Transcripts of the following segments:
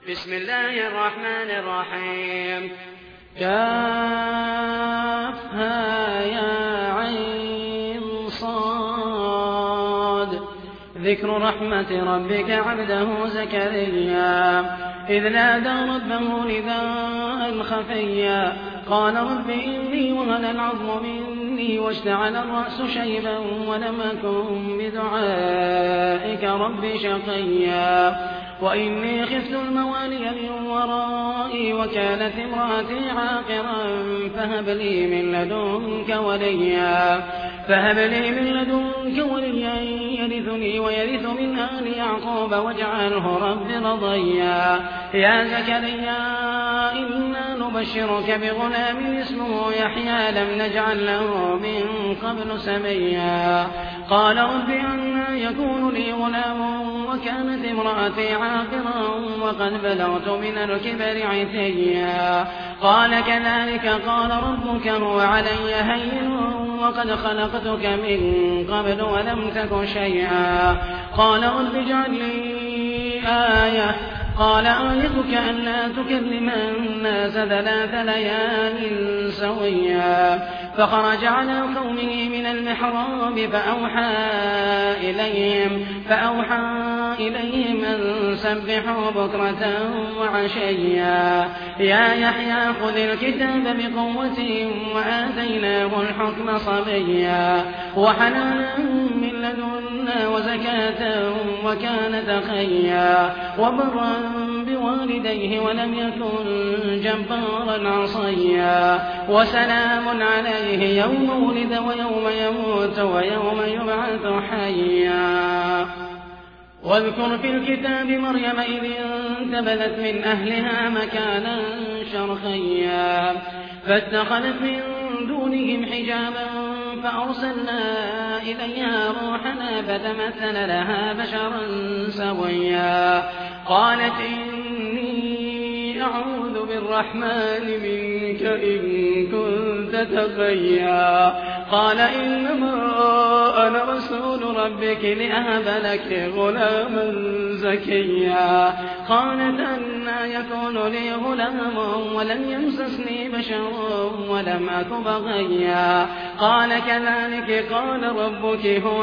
بسم الله الرحمن الرحيم. كافها يا عين صاد. ذكر رحمة ربك عبده زكريا إذ نادى ربه نداء خفيا قال رب إني وهن العظم مني واشتعل الرأس شيبا ولم أكن بدعائك رب شقيا وإني خفت الموالي من ورائي وكانت امرأتي عاقرا فهب لي من لدنك وليا يرثني ويرث من آل يعقوب واجعله رب رضيا يا زكريا إنا نبشرك بغلام اسمه يحيى لم نجعل له من قبل سميا قال رب أنى يكون لي غلام وكانت امرأتي عاقرا وقد بلغت من الكبر عتيا قال كذلك قال ربك هو علي هين وقد خلقتك من قبل ولم تك شيئا قال رب اجعل لي آية قال آيتك ألا تكلم الناس 3 ليال سويا فخرج على قومه من المحراب فأوحى إليهم أن سبحوا بكرة وعشيا يا يحيى خذ الكتاب بقوة وآتيناه الحكم صبيا وحنانا من لدنا وزكاة وكان تقيا وبرا بوالديه ولم يكن جبارا عصيا وسلام عليه يوم ولد ويوم يموت ويوم يبعث حيا واذكر في الكتاب مريم إذ انتبذت من أهلها مكانا شرقيا فاتخذت من دونهم حجابا فأرسلنا إليها روحنا فتمثل لها بشرا سويا قالت إني أعوذ بالرحمن منك إن كنت تقيا قال إنما أنا رسول ربك لأهب لك غلاما زكيا قالت أنى يكون لي غلام ولم يمسسني بشر ولم أك بغيا قال كذلك قال ربك هو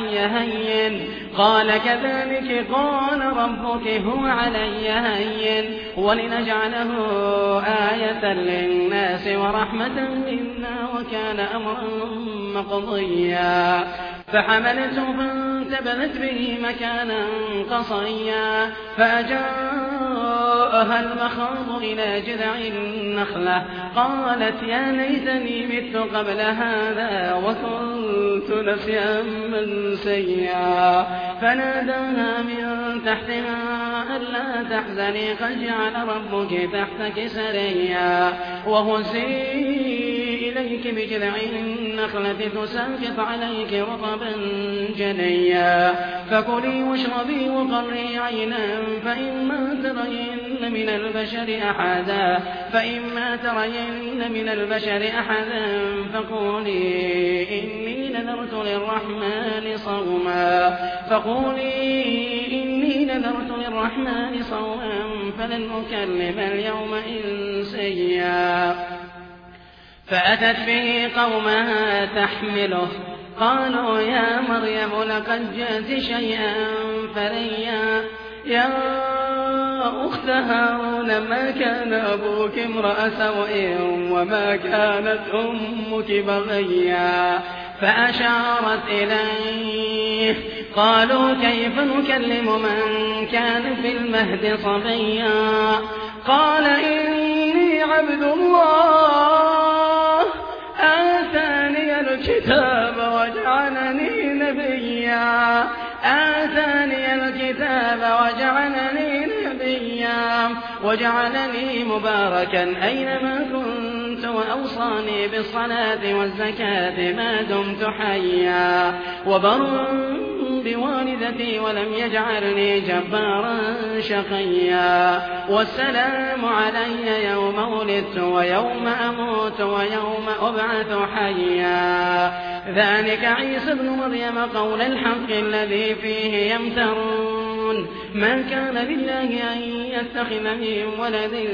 علي هين ولنجعله آية للناس ورحمة منا وكان أمرا مقضيا فحملته فانتبذت به مكانا قصيا فأجاءها المخاض إلى جذع النخلة قالت يا ليتني مت قبل هذا وكنت نسيا منسيا فناداها من تحتها ألا تحزني قد جعل ربك تحتك سريا وهزي إليك بجذع النخلة تساقط عليك رطبا جنيا فكلي واشربي وقري عينا فإما ترين من البشر أحدا فقولي إني نذرت للرحمن صوما فلن أكلم اليوم إنسيا فأتت به قومها تحمله قالوا يا مريم لقد جئت شيئا فريا يا أخت هارون ما كان أبوك امرأ سوء وما كانت أمك بغيا فأشارت إليه قالوا كيف نكلم من كان في المهد صبيا قال إني عبد الله آتاني الكتاب وجعلني مباركا أينما كنت وأوصاني بالصلاة والزكاة ما دمت حيا وبرا بوالدتي ولم يجعلني جبارا شقيا والسلام علي يوم ولدت ويوم أموت ويوم أبعث حيا ذلك عيسى ابن مريم قول الحق الذي فيه يمترون يعلمون ما كان لله أن يتخذ من ولد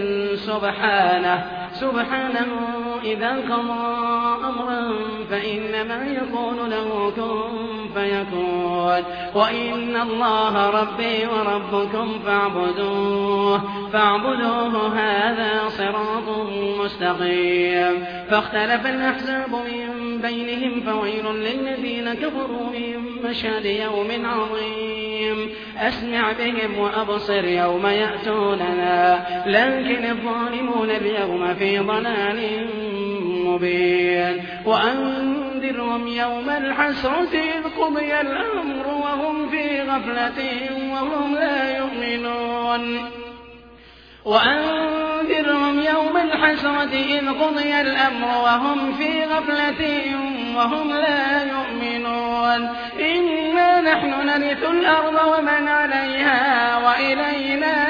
سبحانه إذا قضى أمرا فإنما يقول له كن فيكون وإن الله ربي وربكم فاعبدوه هذا صراط مستقيم فاختلف الأحزاب من بينهم فويل للذين كفروا من مشهد يوم عظيم أسمع بهم وأبصر يوم يأتوننا لكن الظالمون اليوم في ضلال مبين وأنذرهم يوم الحسرة إذ قضي الأمر وهم في غفلة وهم لا يؤمنون وأنذرهم يوم الحسرة إذ قضي الأمر وهم في غفلة وهم لا يؤمنون إنا نحن نرث الأرض ومن عليها وإلينا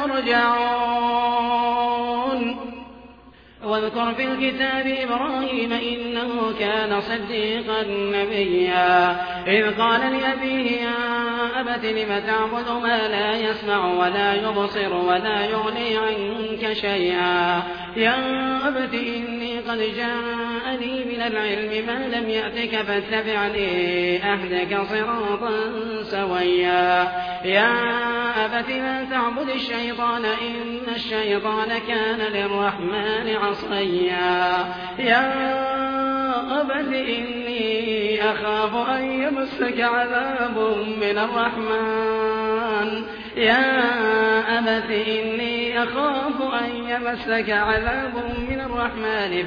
يرجعون واذكر في الكتاب إبراهيم إنه كان صديقا نبيا إذ قال لأبيه يا أبت لم تعبد ما لا يسمع ولا يبصر ولا يغني عنك شيئا يا أبت إني قد جاءني من العلم ما لم يأتك فاتبعني أهدك صراطا سويا يا أبت لا تعبد الشيطان إن الشيطان كان للرحمن عصيا يا أبت إني أخاف أن يمسك عذاب من الرحمن يا أبت إني أخاف أن يمسك عذاب من الرحمن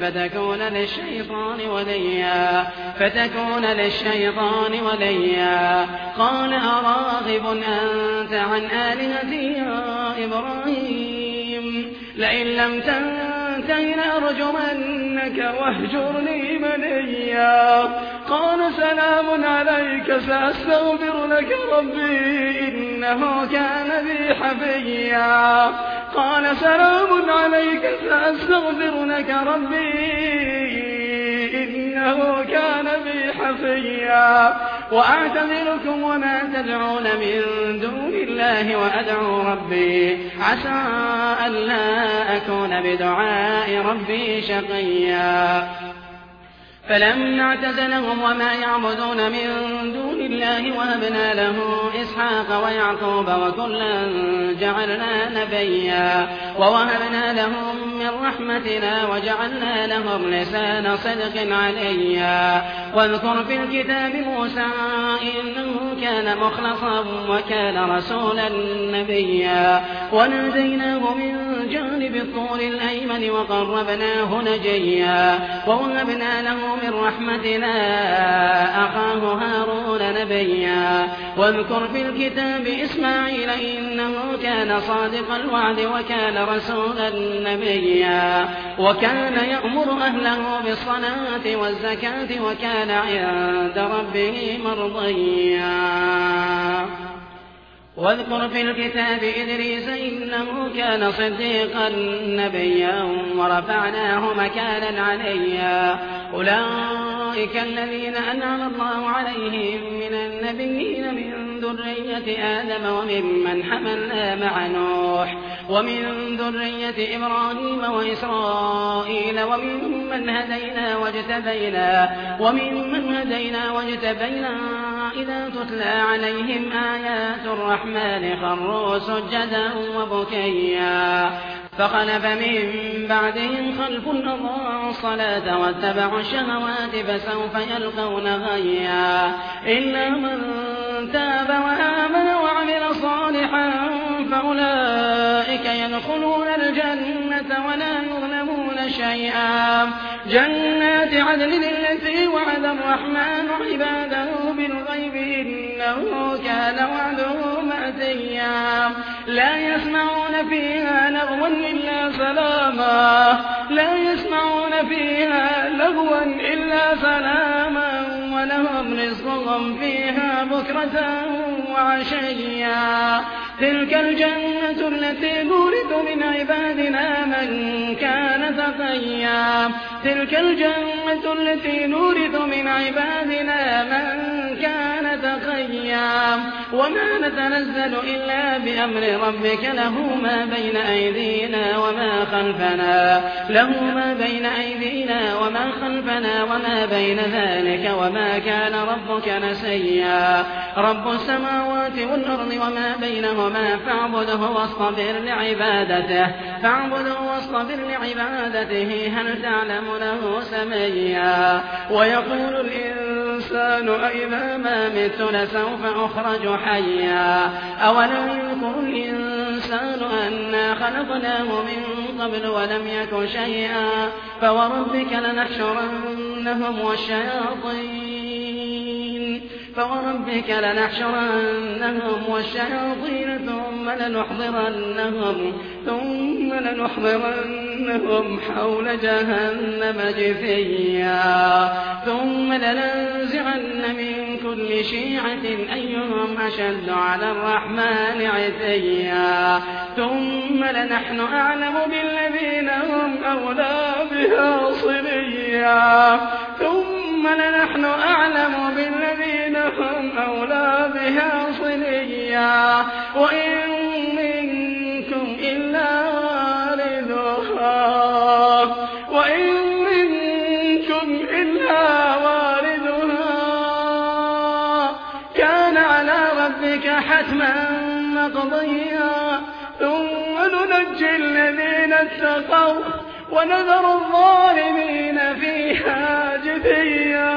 فتكون للشيطان وليا قال أراغب أنت عن آلهتي يا إبراهيم لئن لم تنته لأرجمنك واهجرني مليا قال سلام عليك سأستغفر لك ربي إنه كان بي حفيا قال سلام عليك سأستغفر لك ربي إنه كان بي حفيا وأعتذركم وما تدعون من دون الله وأدعو ربي عسى ألا أكون بدعاء ربي شقيا فلما اعتزلهم وما يعبدون من دون الله وهبنا له إسحاق ويعقوب وكلا جعلنا نبيا ووهبنا لهم من رحمتنا وجعلنا لهم لسان صدق عليا واذكر في الكتاب موسى إنه كان مخلصا وكان رسولا نبيا وناديناه من جانب الطور الأيمن وقربناه نجيا ووهبنا له من رحمتنا أخاه هارون نبيا واذكر في الكتاب إسماعيل إنه كان صادق الوعد وكان رسولا نبيا وكان يأمر أهله بالصلاة والزكاة وكان عند ربه مرضيا واذكر في الكتاب إدريس إنه كان صديقا نبيا ورفعناه مكانا عليا أولئك الذين أنعم الله عليهم من النبيين من ذرية آدم وممن حملنا مع نوح ومن ذرية إبراهيم وإسرائيل وممن هدينا واجتبينا إذا تتلى عليهم آيات الرحمن خروا سجدا وبكيا فخلف من بعدهم خلف أضاعوا الصلاة واتبعوا الشهوات فسوف يلقون غيا إلا من تاب وآمن وعمل صالحا فأولئك يدخلون الجنة ولا يظلمون شيئا جنات عدن التي وعد الرحمن عباده بالغيب إنه كان وعده مأتيا لا يسمعون فيها لغوا إلا سلاما ولهم رزقهم فيها بكرة وعشيا تلك الجنة التي نورث من عبادنا من كان تقيا كان تقيا وما نتنزل إلا بأمر ربك له ما بين أيدينا وما خلفنا وما بين ذلك وما كان ربك نسيا رب السماوات والأرض وما بينهما فاعبده واصطبر لعبادته هل تعلم له سميا ويقول الإنسان أئذا ما مت لسوف أخرج حيا أولم يذكر الإنسان أنا خلقناه من قبل ولم يك شيئا فوربك لنحشرنهم والشياطين ثم لنحضرنهم حول جهنم جثيا ثم لننزعن من كل شيعة أيهم أشد على الرحمن عتيا ثم لنحن أعلم بالذين هم أولى بها صليا وإن منكم إلا واردها كان على ربك حتما مقضيا ثم ننجي الذين اتقوا ونذر الظالمين فيها جثيا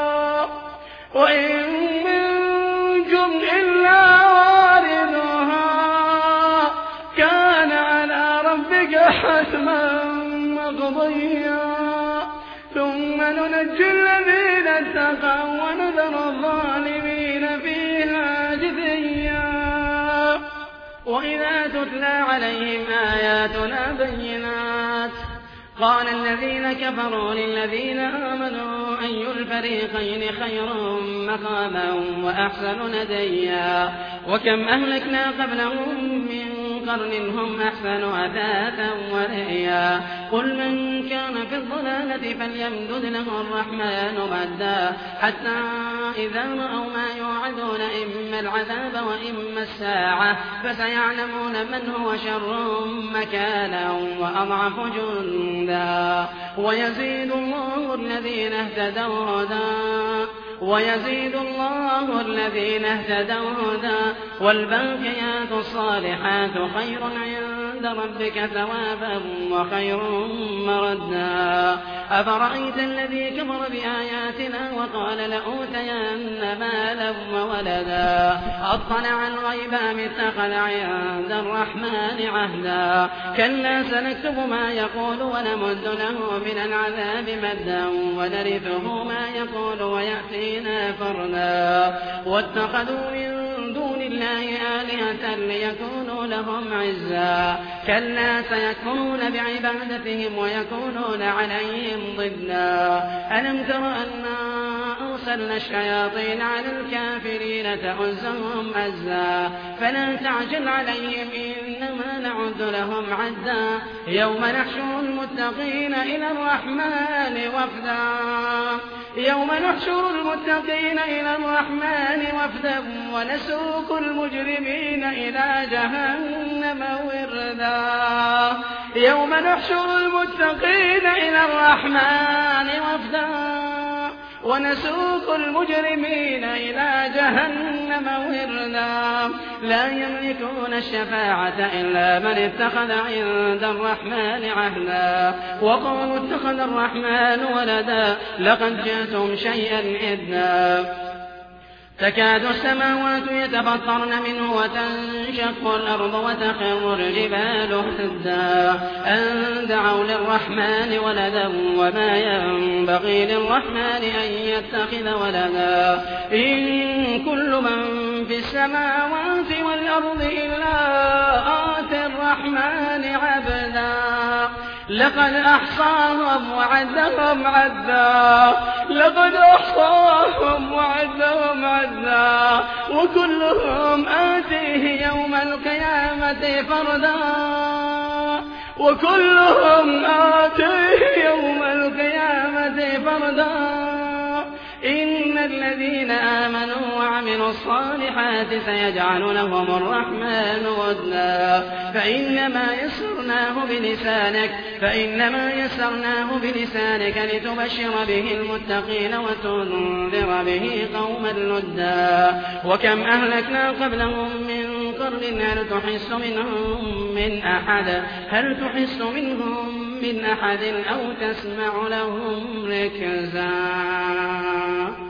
وإن منكم إلا واردها كان على ربك حتما مقضيا ثم ننجي الذين اتقوا ونذر الظالمين فيها جثيا وإذا تتلى عليهم آياتنا بينات قال الذين كفروا للذين آمنوا أي الفريقين خير مقاما وأحسن نديا وكم أهلكنا قبلهم من قرن هم أحسن أثاثا ورئيا قل من كان في الضلالة فليمدد له الرحمن مدا حتى إذا رأوا ما يوعدون إما العذاب وإما الساعة فسيعلمون من هو شر مكانا وأضعف جندا ويزيد الله الذين اهتدوا هدى والباقيات الصالحات خير عند ربك ثوابا وخير مردا أفرأيت الذي كفر بآياتنا وقال لأوتين مالا وولدا أطلع الغيب أم اتخذ عند الرحمن عهدا كلا سنكتب ما يقول ونمد له من العذاب مدا ونرثه ما يقول ويأتينا فردا واتخذوا من دون الله آلهة ليكونوا لهم عزا كلا سيكفرون بعبادتهم ويكونون عليهم ضدا ألم تر أنا أرسلنا الشياطين على الكافرين تؤزهم أزا فلا تعجل عليهم إنما نعد لهم عدا يوم نحشر المتقين إلى الرحمن وفدا ونسوق المجرمين إلى جهنم وردا لا يملكون الشفاعة إلا من اتخذ عند الرحمن عهدا وقالوا اتخذ الرحمن ولدا لقد جئتم شيئا إدا تكاد السماوات يتفطرن منه وتنشق الأرض وتخر الجبال هدا أن دعوا للرحمن ولدا وما ينبغي للرحمن أن يتخذ ولدا إن كل من في السماوات والأرض إلا آتي الرحمن عبدا لقد أحصاهم وعدهم عدا وكلهم آتيه يوم القيامة فردا إن الذين آمنوا وعملوا الصالحات سيجعل لهم الرحمن ودا فإنما يسرناه بلسانك لتبشر به المتقين وتنذر به قوما لدا وكم أهلكنا قبلهم من قرن هل تحس منهم من أحد أو تسمع لهم ركزا